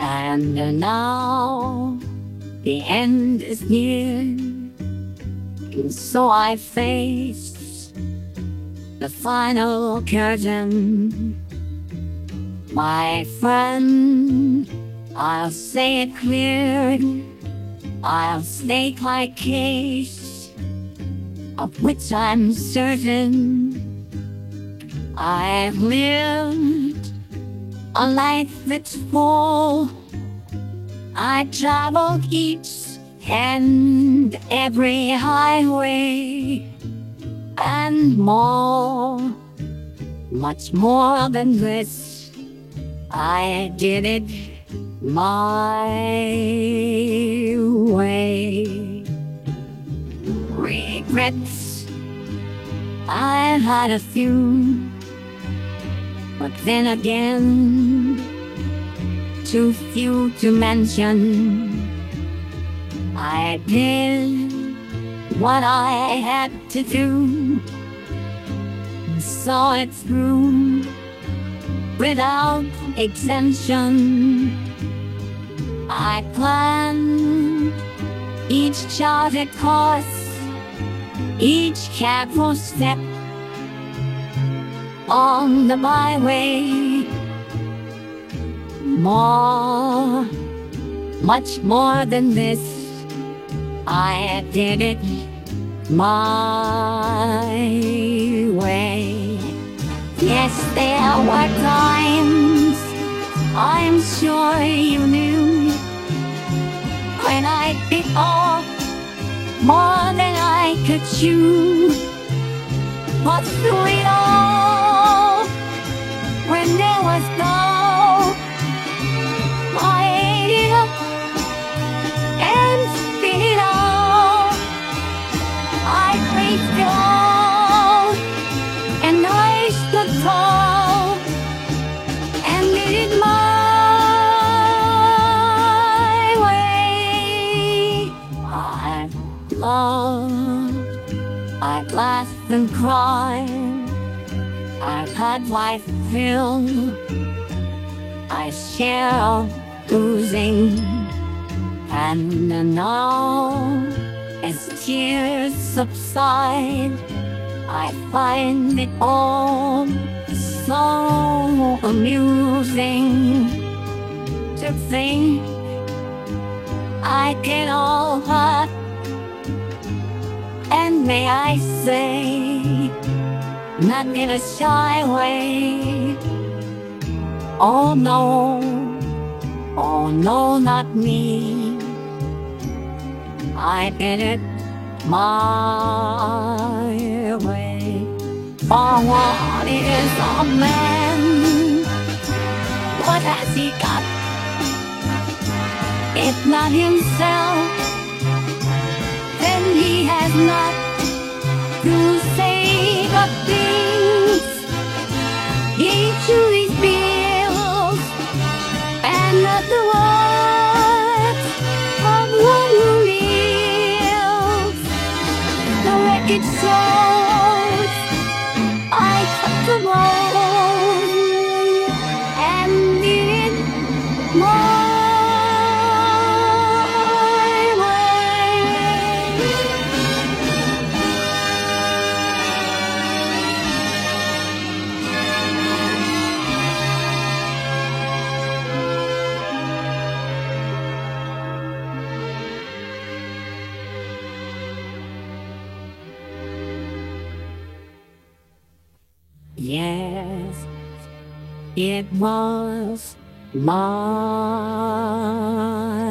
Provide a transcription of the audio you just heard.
And now the end is near, and so I face the final curtain. My friend, I'll say it clear, I'll state my case, of which I'm certain. I've lived a life that's full. I traveled each and every highway, and more, much more than this, I did it my way. Regrets, I've had a few, but then again, too few to mention. I did what I had to do, saw it through without exemption. I planned each charted course, each careful step on the byway. More, much more than this, I did it my way. Yes, there were times, I'm sure you knew, when I bit off more than I could chew. But through it all, when there was gold, I ate it up and spit it all. I faced it all, and I stood tall, and did it my way. I've loved, I've laughed and cried, I've had life fill, I share losing, and now as tears subside, I find it all so amusing to think I get all hurt. And may I say, not in a shy way, oh no, not me. I did it my way. For what is a man? What has he got, if not himself? Then he has not to say the things he truly feels, and not the words of one who lives. The wreckage shows I took the road and did it my Yes, it was my